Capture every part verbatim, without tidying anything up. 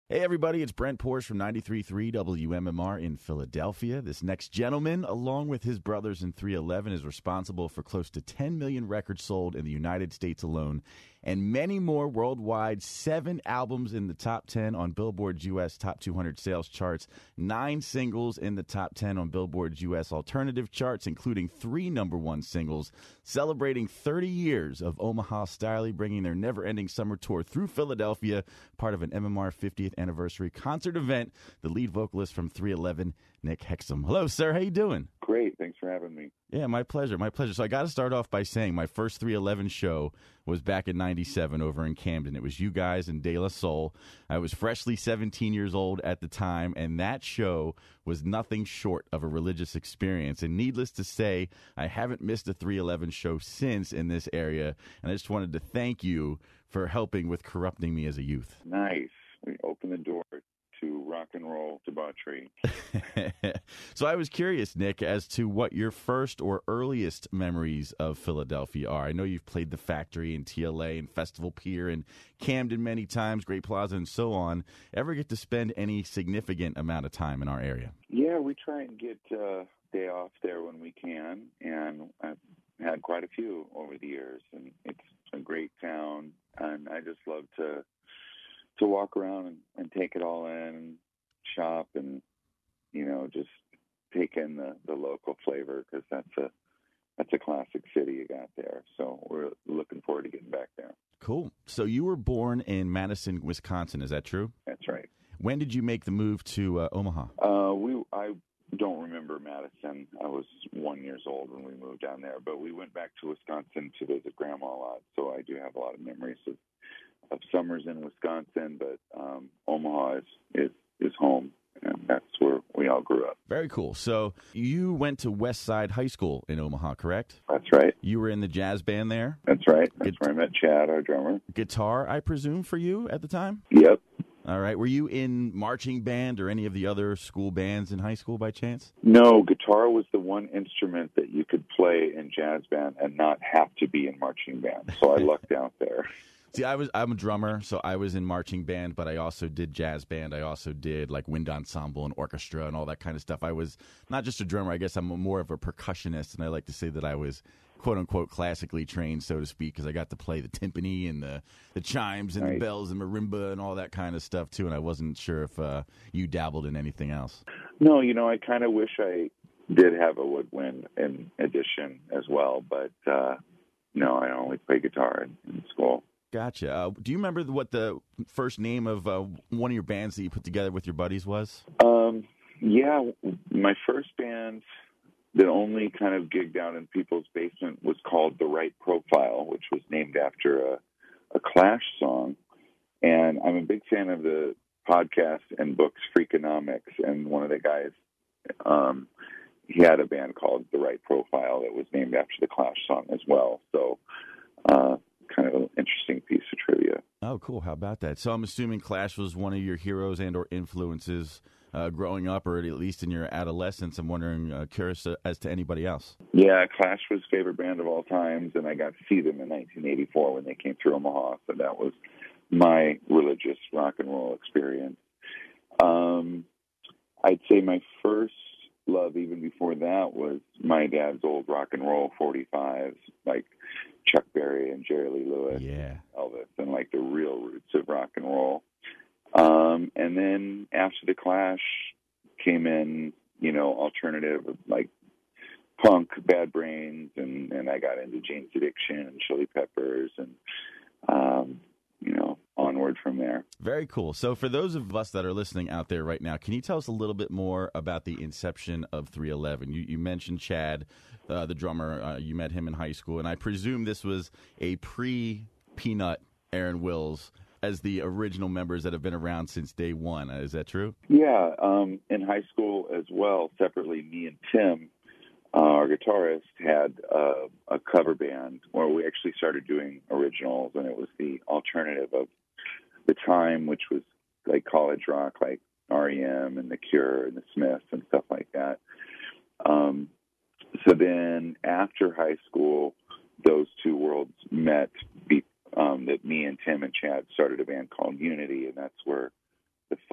Hey, everybody, it's Brent Porsche from ninety-three point three W M M R in Philadelphia. This next gentleman, along with his brothers in three eleven, is responsible for close to ten million records sold in the United States alone and many more worldwide. Seven albums in the top ten on Billboard's U S Top two hundred sales charts, nine singles in the top ten on Billboard's U S alternative charts, including three number one singles, celebrating thirty years of Omaha Style, bringing their never-ending summer tour through Philadelphia, part of an M M R fiftieth anniversary concert event. The lead vocalist from three eleven, Nick Hexum. Hello, sir. How you doing? Great. Thanks for having me. Yeah, my pleasure. My pleasure. So I got to start off by saying my first three eleven show was back in ninety-seven over in Camden. It was you guys and De La Soul. I was freshly seventeen years old at the time, and that show was nothing short of a religious experience. And needless to say, I haven't missed a three eleven show since in this area, and I just wanted to thank you for helping with corrupting me as a youth. Nice. We opened the door to rock and roll debauchery. So I was curious, Nick, as to what your first or earliest memories of Philadelphia are. I know you've played the Factory and T L A and Festival Pier and Camden many times, Great Plaza and so on. Ever get to spend any significant amount of time in our area? Yeah, we try and get a uh, day off there when we can, and I've had quite a few over the years, and it's a great town, and I just love to to walk around and, and take it all in and shop and, you know, just take in the, the local flavor, because that's a, that's a classic city you got there. So we're looking forward to getting back there. Cool. So you were born in Madison, Wisconsin. Is that true? That's right. When did you make the move to uh, Omaha? Uh, we, I don't remember Madison. I was one years old when we moved down there, but we went back to Wisconsin to visit Grandma a lot. So I do have a lot of memories of of summers in Wisconsin, but um, Omaha is, is is home, and that's where we all grew up. Very cool. So you went to West Side High School in Omaha, correct? That's right. You were in the jazz band there? That's right. That's Gu- where I met Chad, our drummer. Guitar, I presume, for you at the time? Yep. All right. Were you in marching band or any of the other school bands in high school by chance? No, guitar was the one instrument that you could play in jazz band and not have to be in marching band, so I lucked out there. See, I was I'm a drummer, so I was in marching band, but I also did jazz band. I also did like wind ensemble and orchestra and all that kind of stuff. I was not just a drummer. I guess I'm more of a percussionist, and I like to say that I was quote unquote classically trained, so to speak, because I got to play the timpani and the, the chimes and Nice. the bells and marimba and all that kind of stuff too. And I wasn't sure if uh, you dabbled in anything else. No, you know, I kind of wish I did have a woodwind in addition as well, but uh, no, I only play guitar in, in school. Gotcha. Uh, do you remember what the first name of uh, one of your bands that you put together with your buddies was? Um, yeah, my first band that only kind of gigged out in people's basement was called The Right Profile, which was named after a, a Clash song. And I'm a big fan of the podcast and books Freakonomics, and one of the guys, um, he had a band called The Right Profile that was named after the Clash song as well. So, uh, kind of an interesting piece of trivia. Oh, cool. How about that? So I'm assuming Clash was one of your heroes and or influences uh, growing up, or at least in your adolescence. I'm wondering, uh, curious uh, as to anybody else. Yeah, Clash was favorite band of all times, and I got to see them in nineteen eighty-four when they came through Omaha, so that was my religious rock and roll experience. Um, I'd say my first love, even before that, was my dad's old rock and roll forty-fives, like Chuck Berry and Jerry Lee Lewis, Yeah. Elvis, and like the real roots of rock and roll. Um, and then after the Clash came in, you know, alternative, like punk, Bad Brains, and, and I got into Jane's Addiction and Chili Peppers, and, um, you know, onward from there. Very cool. So for those of us that are listening out there right now, can you tell us a little bit more about the inception of three eleven? You, you mentioned Chad, uh, the drummer. Uh, you met him in high school, and I presume this was a pre-Peanut Aaron Wills as the original members that have been around since day one. Uh, is that true? Yeah. Um, in high school as well, separately, me and Tim, uh, our guitarist, had uh, a cover band where we actually started doing originals, and it was the alternative of the time, which was like college rock, like R E M and The Cure and The Smiths and stuff like that. Um, so then after high school, those two worlds met, be, um, that me and Tim and Chad started a band called Unity, and that's where the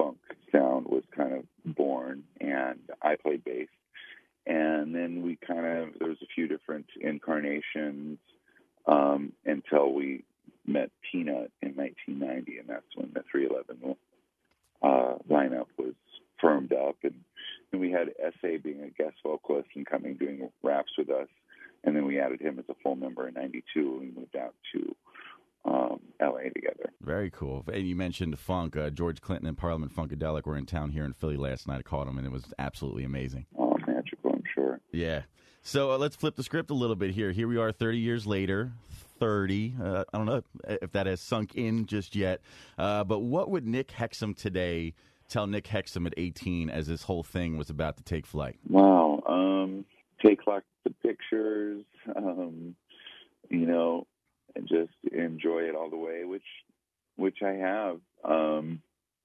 sound was kind of born, and I played bass. And then we kind of, there was a few different incarnations um, until we met Peanut in nineteen ninety, and that's when the three eleven uh, lineup was firmed up. And, and we had S A being a guest vocalist and coming doing raps with us. And then we added him as a full member in ninety-two, and we moved out to um, L A together. Very cool. And you mentioned funk. Uh, George Clinton and Parliament Funkadelic were in town here in Philly last night. I caught them, and it was absolutely amazing. Oh, magical, I'm sure. Yeah. So uh, let's flip the script a little bit here. Here we are thirty years later. thirty. Uh, I don't know if that has sunk in just yet. Uh, but what would Nick Hexum today tell Nick Hexum at eighteen as this whole thing was about to take flight? Wow. Um, take lots of pictures, um, you know, and just enjoy it all the way, which which I have. Um,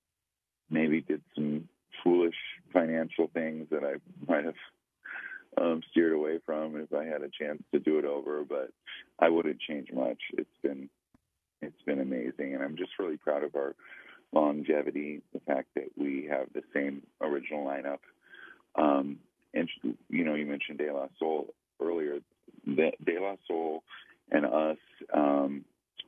maybe did some foolish financial things that I might have um, steered away from if I had a chance to do it over, but I wouldn't change much. It's been it's been amazing, and I'm just really proud of our longevity, the fact that we have the same original lineup. Um, and, you know, you mentioned De La Soul earlier. De, De La Soul and us um,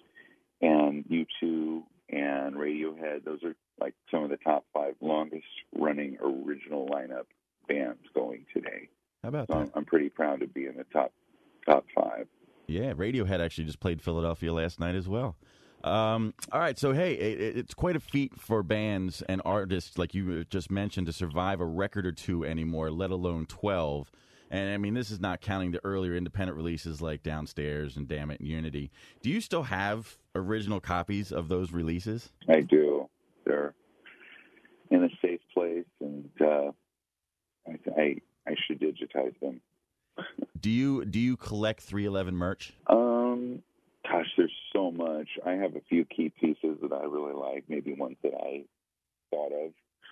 and U two and Radiohead, those are like some of the top five longest-running original lineup bands going today. How about so that? I'm, I'm pretty proud to be in the top top five. Yeah, Radiohead actually just played Philadelphia last night as well. Um, all right, so hey, it, it's quite a feat for bands and artists, like you just mentioned, to survive a record or two anymore, let alone twelve. And, I mean, this is not counting the earlier independent releases like Downstairs and Damn It and Unity. Do you still have original copies of those releases? I do. They're in a safe place, and uh, I, I I should digitize them. Do you do you collect three eleven merch? Um, gosh, there's so much. I have a few key pieces that I really like, maybe ones that I thought of.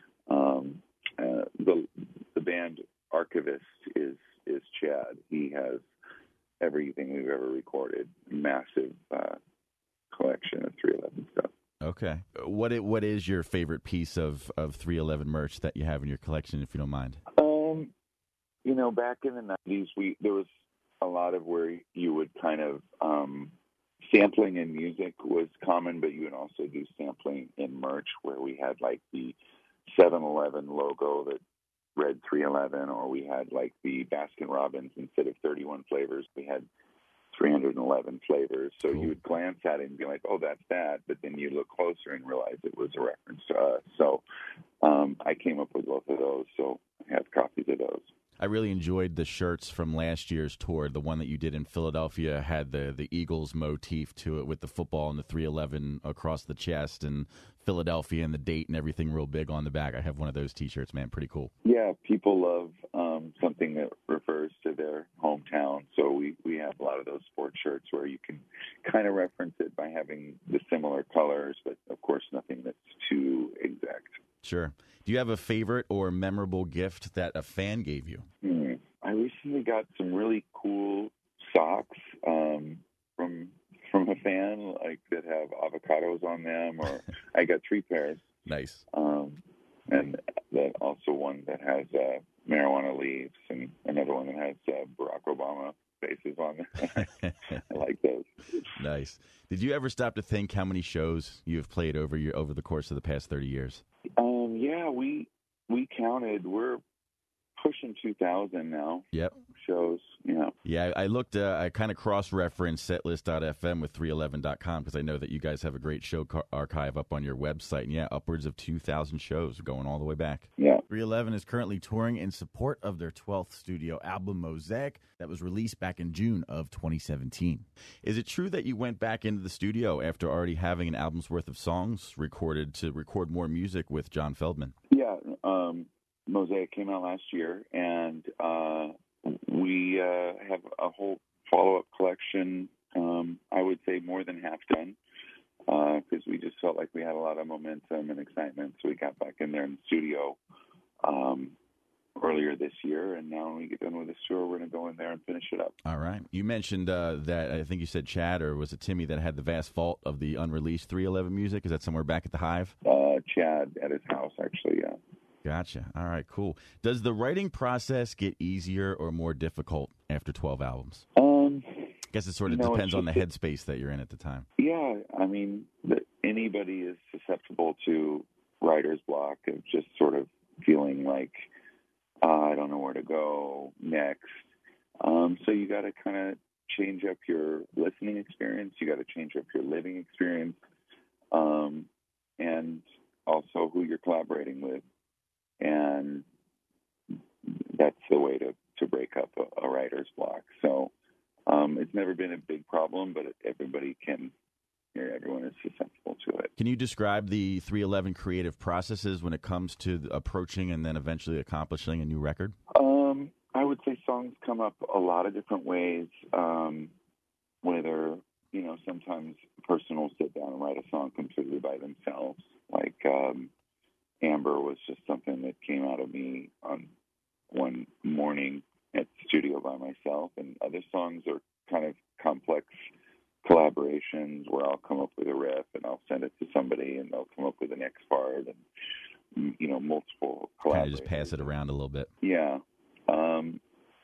Um, uh, the the band Archivist is is Chad. He has everything we've ever recorded. Massive uh, collection of three eleven stuff. Okay. What it, what is your favorite piece of, of three eleven merch that you have in your collection, if you don't mind? Um, you know, back in the nineties, we there was a lot of where you would kind of um, sampling in music was common, but you would also do sampling in merch, where we had like the seven eleven logo that read three eleven, or we had like the Baskin Robbins, instead of thirty-one flavors, we had three hundred eleven flavors. So cool. You would glance at it and be like, oh, that's that. But then you look closer and realize it was a reference to us. So um, I came up with both of those. So I have copies of those. I really enjoyed the shirts from last year's tour. The one that you did in Philadelphia had the, the Eagles motif to it with the football and the three eleven across the chest, and Philadelphia and the date and everything real big on the back. I have one of those T-shirts, man. Pretty cool. Yeah, people love um, something that refers to their hometown. So we, we have a lot of those sports shirts where you can kind of reference it by having the similar colors, but, of course, nothing that's too exact. Sure. Do you have a favorite or memorable gift that a fan gave you? Hmm. I recently got some really cool socks um, from from a fan, like that have avocados on them, or I got three pairs. Nice. Um, and that also one that has uh, marijuana leaves, and another one that has uh, Barack Obama faces on them. I like those. Nice. Did you ever stop to think how many shows you have played over your over the course of the past thirty years? Um, yeah, we we counted. We're pushing two thousand now. Yep. Shows, yeah. Yeah, I looked, uh, I kind of cross-referenced setlist dot f m with three eleven dot com because I know that you guys have a great show car- archive up on your website. And yeah, upwards of two thousand shows going all the way back. Yeah. three eleven is currently touring in support of their twelfth studio album, Mosaic, that was released back in June of twenty seventeen. Is it true that you went back into the studio after already having an album's worth of songs recorded to record more music with John Feldmann? Yeah, um, Mosaic came out last year, and uh, we uh, have a whole follow-up collection, um, I would say more than half done, because uh, we just felt like we had a lot of momentum and excitement, so we got back in there in the studio um, earlier this year, and now when we get done with this tour, we're going to go in there and finish it up. All right. You mentioned uh, that, I think you said Chad, or was it Timmy, that had the vast vault of the unreleased three eleven music? Is that somewhere back at the Hive? Uh, Chad at his house, actually, yeah. Gotcha. All right, cool. Does the writing process get easier or more difficult after twelve albums? Um, I guess it sort of you know, depends on the just, headspace that you're in at the time. Yeah, I mean, the, anybody is susceptible to writer's block of just sort of feeling like, uh, I don't know where to go next. Um, so you got to kind of change up your listening experience. You got to change up your living experience, um, and also who you're collaborating with. And that's the way to, to break up a, a writer's block. So um, it's never been a big problem, but everybody can, you know, everyone is susceptible to it. Can you describe the three eleven creative processes when it comes to approaching and then eventually accomplishing a new record? Um, I would say songs come up a lot of different ways, um, whether, you know, sometimes a person will sit down and write a song completely by themselves. Like um, Amber was just something that came out of me on one morning at the studio by myself, and other songs are kind of complex collaborations where I'll come up with a riff and I'll send it to somebody and they'll come up with the next part, and, you know, multiple collaborators. Kind of just pass it around a little bit. Yeah. Um,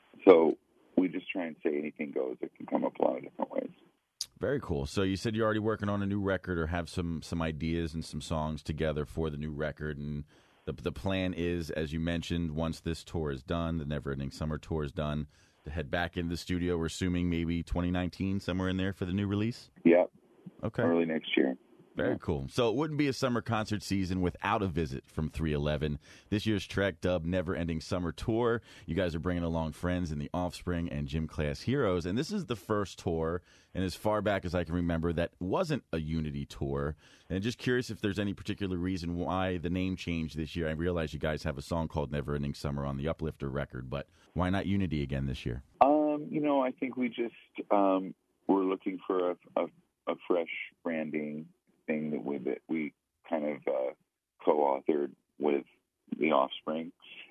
so we just try and say anything goes. It can come up a lot of different ways. Very cool. So you said you're already working on a new record or have some some ideas and some songs together for the new record, and the the plan is, as you mentioned, once this tour is done, the Never Ending Summer tour is done, to head back into the studio. We're assuming maybe twenty nineteen, somewhere in there for the new release? Yeah. Okay. Early next year. Very yeah. cool. So it wouldn't be a summer concert season without a visit from three eleven. This year's Trek dubbed Never Ending Summer Tour. You guys are bringing along friends in The Offspring and Gym Class Heroes. And this is the first tour, and as far back as I can remember, that wasn't a Unity tour. And just curious if there's any particular reason why the name changed this year. I realize you guys have a song called Never Ending Summer on the Uplifter record, but why not Unity again this year? Um, you know, I think we just um, we're looking for a, a, a fresh branding thing that we, that we kind of uh, co-authored with The Offspring.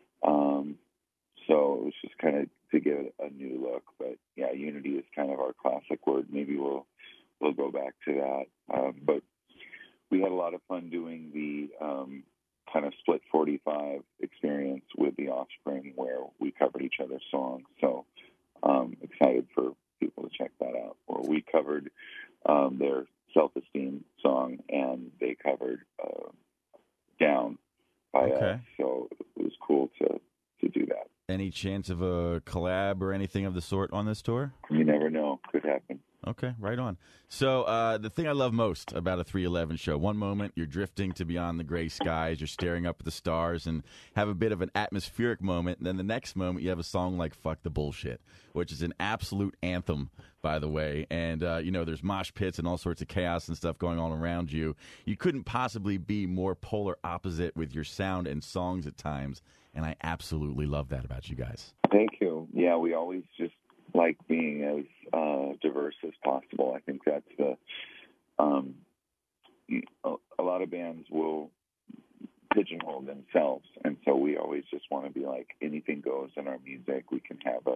Um, so it was just kind of to give it a new look. But yeah, Unity is kind of our classic word. Maybe we'll we'll go back to that. Um, but we had a lot of fun doing the um, kind of split forty-five experience with The Offspring, where we covered each other's songs. So um, excited for people to check that out. Where we covered um, their Self-Esteem song, and they covered uh, Down by okay. us. So it was cool to, to do that. Any chance of a collab or anything of the sort on this tour? You never know. Could happen. Okay, right on. So uh, the thing I love most about a three eleven show, one moment you're drifting to beyond the gray skies, you're staring up at the stars and have a bit of an atmospheric moment, and then the next moment you have a song like Fuck the Bullshit, which is an absolute anthem, by the way, and uh, you know, there's mosh pits and all sorts of chaos and stuff going on around you. You couldn't possibly be more polar opposite with your sound and songs at times, and I absolutely love that about you guys. Thank you. Yeah, we always just like being as uh, diverse as possible. I think that's the um, a, a lot of bands will pigeonhole themselves, and so we always just want to be like anything goes in our music. We can have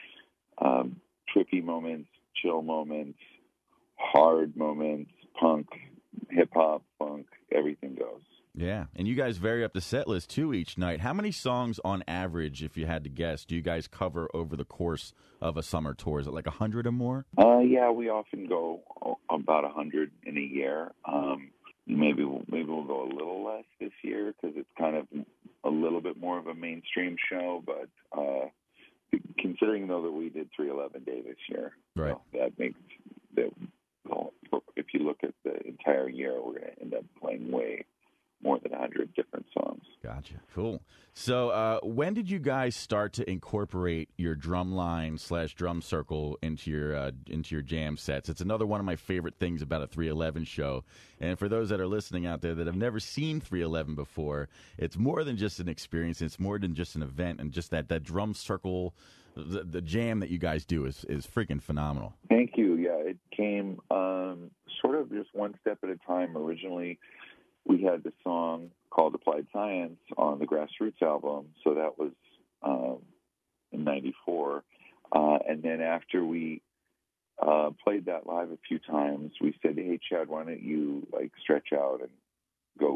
a um, trippy moments, chill moments, hard moments, punk, hip hop, funk, everything goes. Yeah, and you guys vary up the set list too each night. How many songs on average, if you had to guess, do you guys cover over the course of a summer tour? Is it like a hundred or more? Uh, yeah, we often go about a hundred in a year. Um, maybe maybe we'll go a little less this year because it's kind of a little bit more of a mainstream show. But uh, considering though that we did three eleven Day this year, right? So that makes that. Well, if you look at the entire year, we're going to end up playing way more than one hundred different songs. Gotcha. Cool. So uh, when did you guys start to incorporate your drum line slash drum circle into your uh, into your jam sets? It's another one of my favorite things about a three eleven show. And for those that are listening out there that have never seen three eleven before, it's more than just an experience. It's more than just an event. And just that, that drum circle, the, the jam that you guys do is, is freaking phenomenal. Thank you. Yeah, it came um, sort of just one step at a time. Originally, we had the song called Applied Science on the Grassroots album, so that was um, in ninety-four. Uh, and then after we uh, played that live a few times, we said, hey, Chad, why don't you like stretch out and go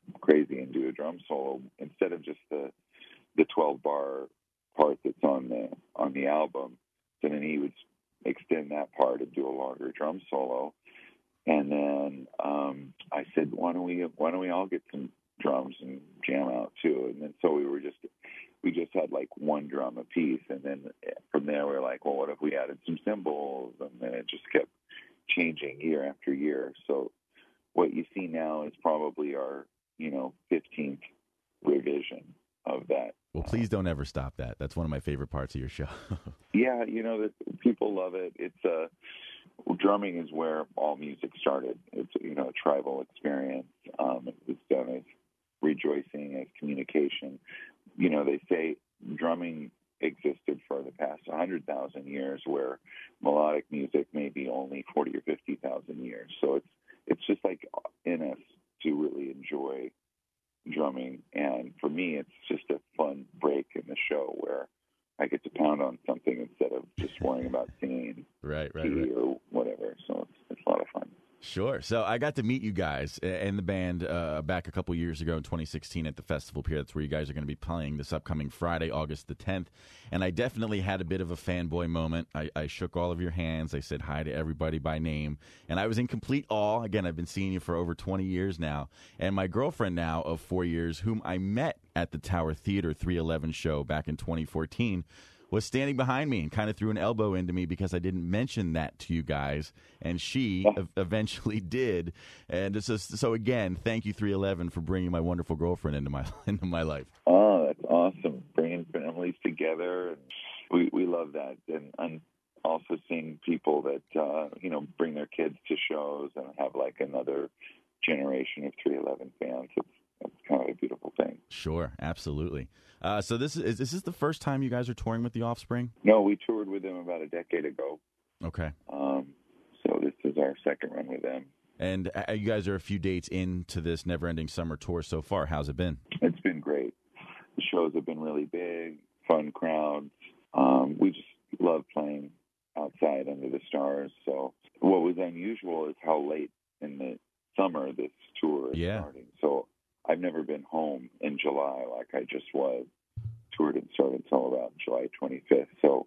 crazy and do a drum solo instead of just the the twelve bar part that's on the on the album. So then he would extend that part and do a longer drum solo. And then um, I said, why don't we why don't we all get some drums and jam out too? And then so we were just we just had like one drum a piece, and then from there we were like, well, what if we added some cymbals? And then it just kept changing year after year. So what you see now is probably our, you know, fifteenth revision of that. Well, please don't ever stop that. That's one of my favorite parts of your show. Yeah, you know, that people love it. It's uh, drumming is where all music started. It's, you know, a tribal experience. Um, it was done as rejoicing, as communication. You know, they say drumming existed for the past one hundred thousand years, where melodic music may be only forty or fifty thousand years. So it's it's just like in us to really enjoy drumming. And for me, it's just a fun break in the show where I get to pound on something instead of just worrying about singing right, right, T V right. or whatever. So it's, it's a lot of fun. Sure. So I got to meet you guys and the band uh, back a couple years ago in twenty sixteen at the festival pier. That's where you guys are going to be playing this upcoming Friday, August the tenth. And I definitely had a bit of a fanboy moment. I, I shook all of your hands. I said hi to everybody by name. And I was in complete awe. Again, I've been seeing you for over twenty years now. And my girlfriend now of four years, whom I met at the Tower Theater three eleven show back in twenty fourteen, was standing behind me and kind of threw an elbow into me because I didn't mention that to you guys, and she e- eventually did. And it's just, so again, thank you three eleven for bringing my wonderful girlfriend into my into my life. Oh, that's awesome! Bringing families together, and we we love that. And, and also seeing people that uh, you know bring their kids to shows and have like another generation of three eleven fans. It's It's kind of a beautiful thing. Sure, absolutely. Uh, so this is, is this the first time you guys are touring with The Offspring? No, we toured with them about a decade ago. Okay. Um, so this is our second run with them. And uh, you guys are a few dates into this never-ending summer tour so far. How's it been? It's been great. The shows have been really big, fun crowds. Um, we just love playing outside under the stars. So what was unusual is how late in the summer this tour is yeah. starting. So I've never been home in July like I just was. Tour didn't start until about July twenty-fifth. So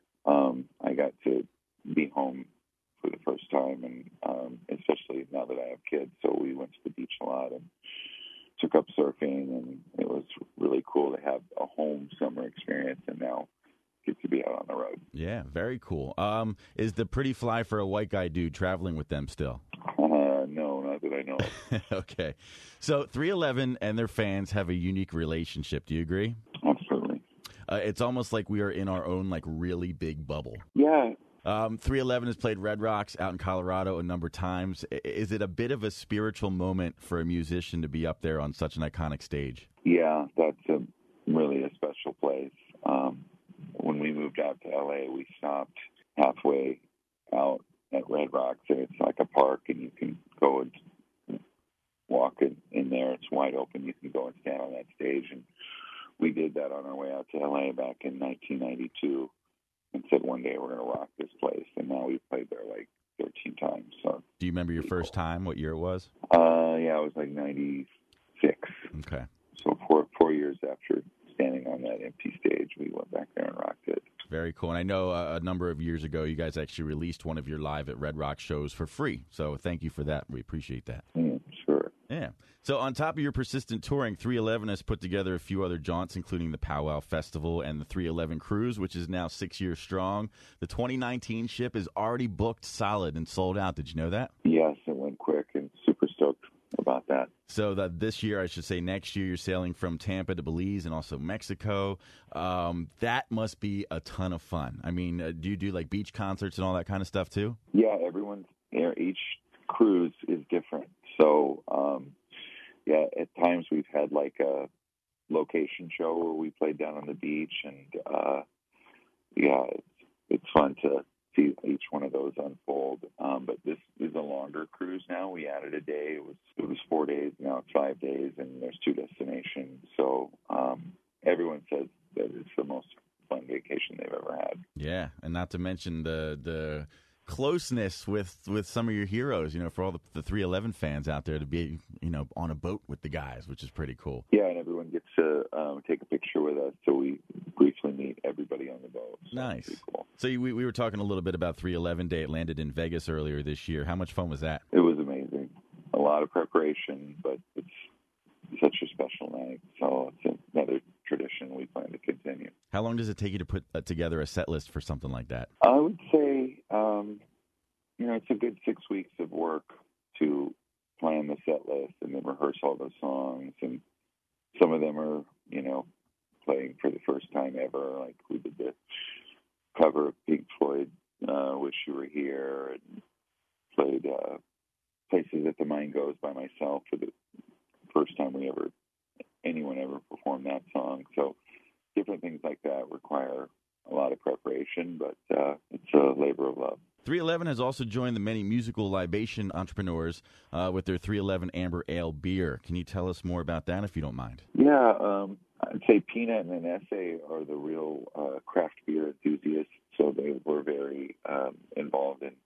um, I got to be home for the first time, and um, especially now that I have kids. So we went to the beach a lot and took up surfing, and it was really cool to have a home summer experience, and now get to be out on the road. Yeah, very cool. Um, is the Pretty Fly for a White Guy dude traveling with them still? Uh, no, not that I know of. Okay. So three eleven and their fans have a unique relationship. Do you agree? Absolutely. Uh, it's almost like we are in our own, like, really big bubble. Yeah. Um, three eleven has played Red Rocks out in Colorado a number of times. Is it a bit of a spiritual moment for a musician to be up there on such an iconic stage? Yeah, that's a really a special place. Um, when we moved out to L A, we stopped halfway out at Red Rocks, and it's like a park, and you can go and walk in, in there. It's wide open. You can go and stand on that stage, and we did that on our way out to L A back in nineteen ninety-two, and said one day we're going to rock this place. And now we've played there like thirteen times. So, do you remember your first cool. time? What year it was? Uh, yeah, it was like ninety-six. Okay. So four four years after standing on that empty stage, we went back there and rocked it. Very cool. And I know uh, a number of years ago, you guys actually released one of your Live at Red Rock shows for free. So thank you for that. We appreciate that. Mm, sure. Yeah. So on top of your persistent touring, three eleven has put together a few other jaunts, including the Powwow Festival and the three eleven Cruise, which is now six years strong. The twenty nineteen ship is already booked solid and sold out. Did you know that? Yes, it went quick, and super stoked about that. So that this year, I should say next year, you're sailing from Tampa to Belize and also Mexico. Um, that must be a ton of fun. I mean, uh, do you do like beach concerts and all that kind of stuff too? Yeah, everyone's there. Each cruise is different. So, um, yeah, at times we've had like a location show where we played down on the beach, and uh, yeah, it's, it's fun to see each one of those unfold. Um, but this is a longer cruise now. We added a day. It was it was four days. Now it's five days, and there's two destinations. So um, everyone says that it's the most fun vacation they've ever had. Yeah, and not to mention the the closeness with, with some of your heroes, you know, for all the, the three eleven fans out there to be, you know, on a boat with the guys, which is pretty cool. Yeah, and everyone gets to um, take a picture with us, so we briefly meet everybody on the boat. So nice. Cool. So you, we, we were talking a little bit about three eleven Day. It landed in Vegas earlier this year. How much fun was that? It was amazing. A lot of preparation, but it's such a special night. So it's another tradition we plan to continue. How long does it take you to put uh, together a set list for something like that? I would say, um, you know, it's a good six weeks of work to plan the set list and then rehearse all those songs. And some of them are, you know, playing for the first time ever. Like we did the cover of Pink Floyd, uh, Wish You Were Here, and played uh, Places That the Mind Goes by myself for the first time we ever, anyone ever performed that song. So different things like that require a lot of preparation, but uh, it's a labor of love. three eleven has also joined the many musical libation entrepreneurs uh, with their three eleven Amber Ale beer. Can you tell us more about that, if you don't mind? Yeah, um, I'd say Peanut and Vanessa are the real uh, craft beer enthusiasts, so they were very um, involved in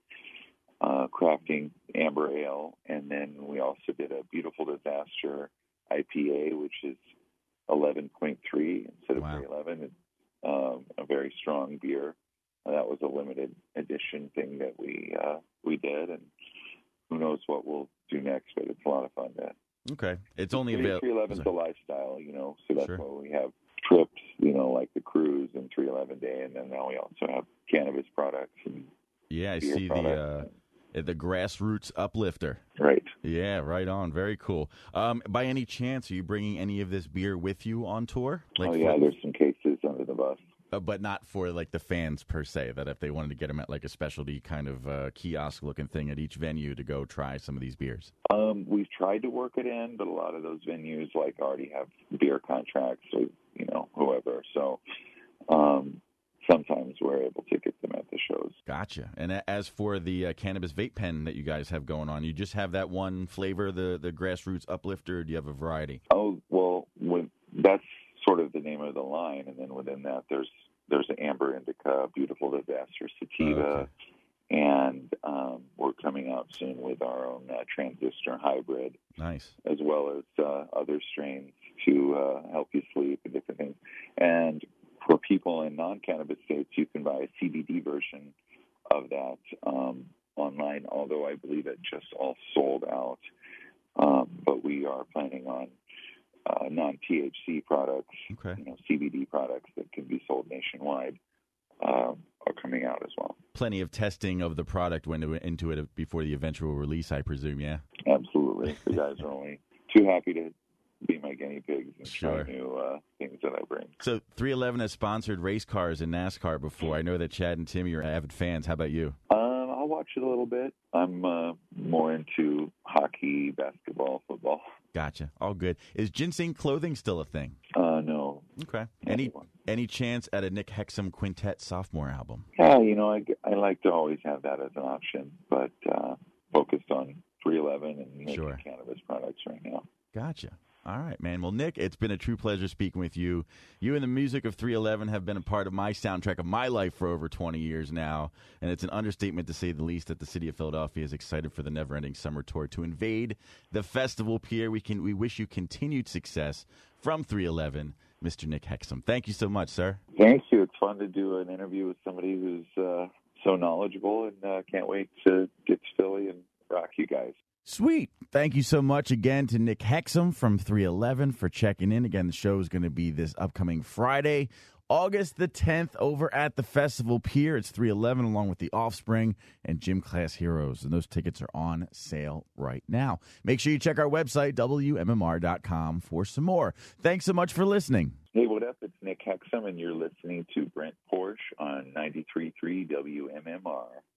uh, crafting Amber Ale. And then we also did a Beautiful Disaster I P A, which is eleven point three instead of wow. three eleven. It's um, a very strong beer. Uh, that was a limited edition thing that we uh, we did, and who knows what we'll do next, but it's a lot of fun. To, okay. It's only available. three eleven is a lifestyle, you know, so that's sure. why we have trips, you know, like the cruise and three eleven Day, and then now we also have cannabis products. And yeah, I beer see products. the uh, the Grassroots Uplifter. Right. Yeah, right on. Very cool. Um, by any chance, are you bringing any of this beer with you on tour? Like oh, yeah, for, there's some cases under the bus. uh, but not for, like, the fans per se, that if they wanted to get them at, like, a specialty kind of uh, kiosk-looking thing at each venue to go try some of these beers? Um, we've tried to work it in, but a lot of those venues, like, already have beer contracts with, you know, whoever. So um, sometimes we're able to get them at the shows. Gotcha. And a- as for the uh, cannabis vape pen that you guys have going on, you just have that one flavor, the, the Grassroots Uplifter, or do you have a variety? Oh, well, with, that's sort of the name of the line, and then within that there's there's an Amber Indica, Beautiful Disaster Sativa, okay. and um, we're coming out soon with our own uh, Transistor Hybrid. Nice. As well as uh, other strains to uh, help you sleep and different things. And for people in non-cannabis states, you can buy a C B D version of that um, online, although I believe it just all sold out. Um, but we are planning on uh, non-T H C products, Okay. you know, C B D products that can be sold nationwide um, are coming out as well. Plenty of testing of the product went into it before the eventual release, I presume, yeah? Absolutely. The guys are only too happy to be my guinea pigs and Sure. try new uh, things that I bring. So three eleven has sponsored race cars in NASCAR before. I know that Chad and Timmy are avid fans. How about you? Um, I'll watch it a little bit. I'm uh, more into hockey, basketball, football. Gotcha. All good. Is ginseng clothing still a thing? Uh, no. Okay. not Any one. any chance at a Nick Hexum Quintet sophomore album? Yeah, you know, I, I like to always have that as an option, but uh, focused on three eleven and making Sure. cannabis products right now. Gotcha. All right, man. Well, Nick, it's been a true pleasure speaking with you. You and the music of three eleven have been a part of my soundtrack of my life for over twenty years now, and it's an understatement to say the least that the city of Philadelphia is excited for the never-ending summer tour to invade the festival pier. We can we wish you continued success from three eleven, Mister Nick Hexum. Thank you so much, sir. Thank you. It's fun to do an interview with somebody who's uh, so knowledgeable, and uh, can't wait to get to Philly and rock you guys. Sweet. Thank you so much again to Nick Hexum from three eleven for checking in. Again, the show is going to be this upcoming Friday, August the tenth, over at the Festival Pier. It's three eleven along with The Offspring and Gym Class Heroes, and those tickets are on sale right now. Make sure you check our website, W M M R dot com, for some more. Thanks so much for listening. Hey, what up? It's Nick Hexum, and you're listening to Brent Porsche on ninety-three point three W M M R.